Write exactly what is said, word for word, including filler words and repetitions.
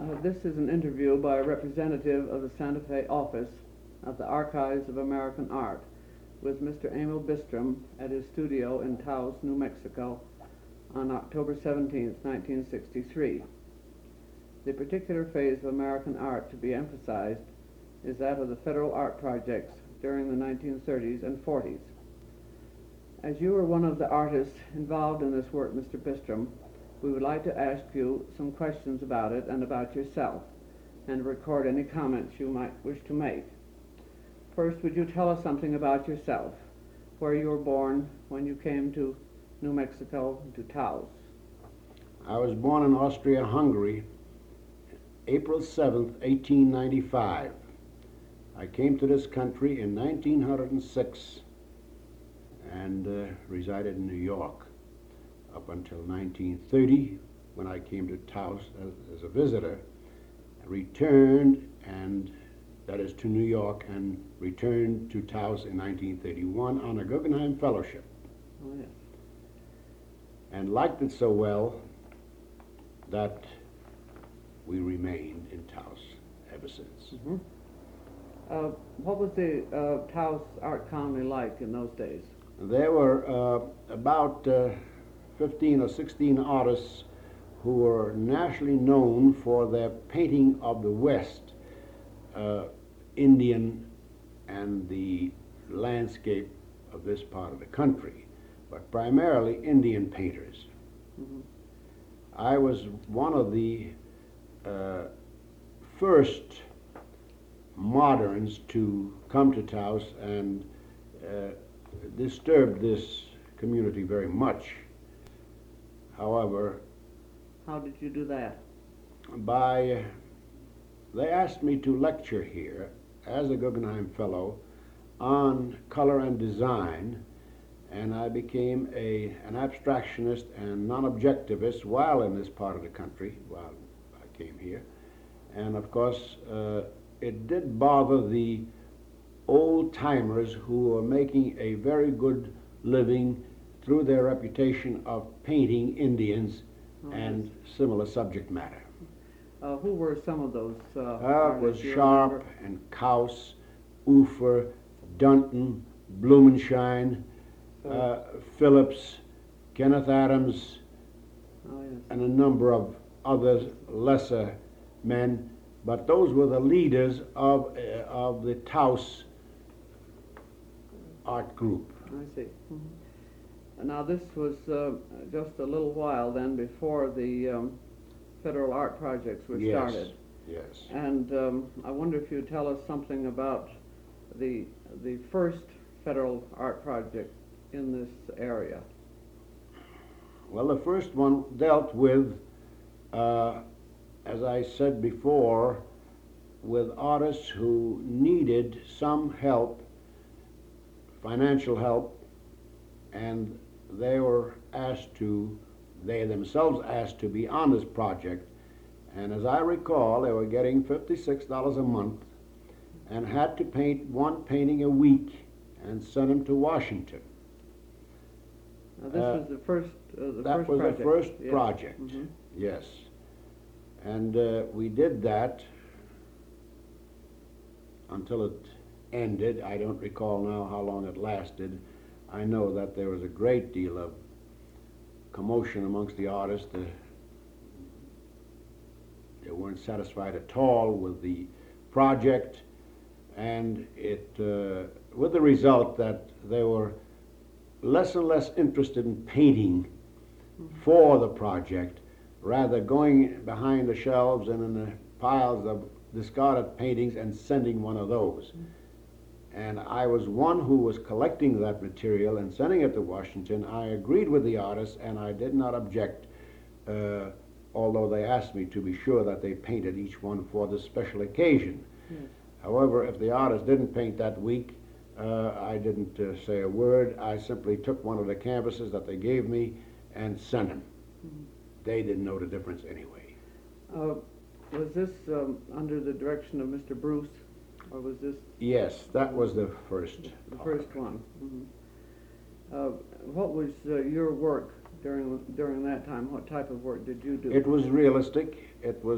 Uh, this is an interview by a representative of the Santa Fe office of the Archives of American Art with Mister Emil Bistrom at his studio in Taos, New Mexico on October seventeenth, nineteen sixty-three. The particular phase of American art to be emphasized is that of the federal art projects during the nineteen thirties and forties. As you are one of the artists involved in this work, Mister Bistrom, we would like to ask you some questions about it and about yourself, and record any comments you might wish to make. First, would you tell us something about yourself, where you were born, when you came to New Mexico, to Taos? I was born in Austria-Hungary, April seventh, eighteen ninety-five. I came to this country in nineteen oh six and uh, resided in New York up until nineteen thirty, when I came to Taos as, as a visitor. I returned, and that is to New York, and returned to Taos in nineteen thirty-one on a Guggenheim Fellowship. Oh, yes. And liked it so well that we remained in Taos ever since. Mm-hmm. Uh, what was the uh, Taos Art Colony like in those days? There were uh, about uh, fifteen or sixteen artists who were nationally known for their painting of the West, uh, Indian and the landscape of this part of the country, but primarily Indian painters. Mm-hmm. I was one of the uh, first moderns to come to Taos and uh, disturbed this community very much. However, how did you do that? By, uh, they asked me to lecture here as a Guggenheim Fellow on color and design, and I became a, an abstractionist and non-objectivist while in this part of the country, while I came here. And of course, uh, it did bother the old-timers who were making a very good living through their reputation of painting Indians oh, and yes. similar subject matter. Uh, who were some of those uh, uh, It was you Sharp remember? and Kaus, Ufer, Dunton, Blumenschein, oh. uh, Phillips, Kenneth Adams, oh, yes. and a number of other lesser men, but those were the leaders of, uh, of the Taos art group. I see. Mm-hmm. Now this was uh, just a little while then before the um, federal art projects were yes. started. Yes. And um, I wonder if you'd tell us something about the the first federal art project in this area. Well, the first one dealt with, uh, as I said before, with artists who needed some help, financial help, and they were asked to, they themselves asked to be on this project. And as I recall, they were getting fifty-six dollars a month and had to paint one painting a week and send them to Washington. Now this uh, was the first uh, the That first was project. the first yes. project, Mm-hmm. yes. And uh, we did that until it ended. I don't recall now how long it lasted. I know that there was a great deal of commotion amongst the artists. Uh, they weren't satisfied at all with the project, and it, uh, with the result that they were less and less interested in painting mm-hmm. for the project, rather going behind the shelves and in the piles of discarded paintings and sending one of those. Mm-hmm. And I was one who was collecting that material and sending it to Washington. I agreed with the artists, and I did not object, uh, although they asked me to be sure that they painted each one for this special occasion. Yes. However, if the artist didn't paint that week, uh, I didn't uh, say a word. I simply took one of the canvases that they gave me and sent them. Mm-hmm. They didn't know the difference anyway. Uh, was this um, under the direction of Mister Bruce? Or was this? Yes, that was the first. The first one. Mm-hmm. Uh, what was uh, your work during during that time? What type of work did you do? It was realistic. It was